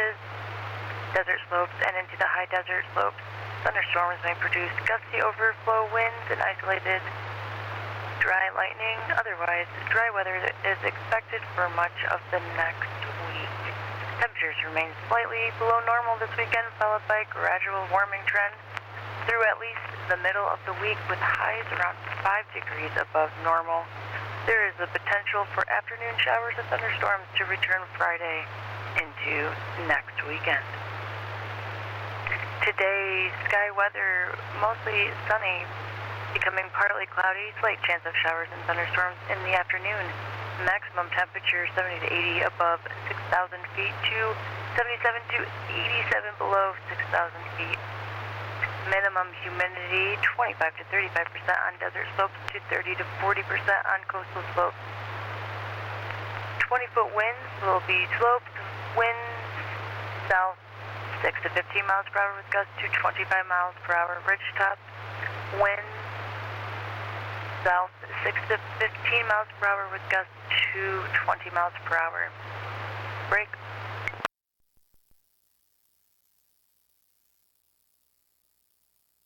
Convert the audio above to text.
areas, desert slopes, and into the high desert slopes. Thunderstorms may produce gusty overflow winds and isolated dry lightning. Otherwise, dry weather is expected for much of the next week. Temperatures remain slightly below normal this weekend, followed by a gradual warming trend through at least the middle of the week, with highs around 5 degrees above normal. There is the potential for afternoon showers and thunderstorms to return Friday into next weekend. Today's sky weather, mostly sunny, becoming partly cloudy, slight chance of showers and thunderstorms in the afternoon. Maximum temperature 70 to 80 above 6,000 feet to 77 to 87 below 6,000 feet. Minimum humidity 25 to 35% on desert slopes to 30 to 40% on coastal slopes. 20-foot winds will be sloped. Winds south 6 to 15 miles per hour with gusts to 25 miles per hour. Ridgetop winds south 6 to 15 miles per hour with gusts to 20 miles per hour. Break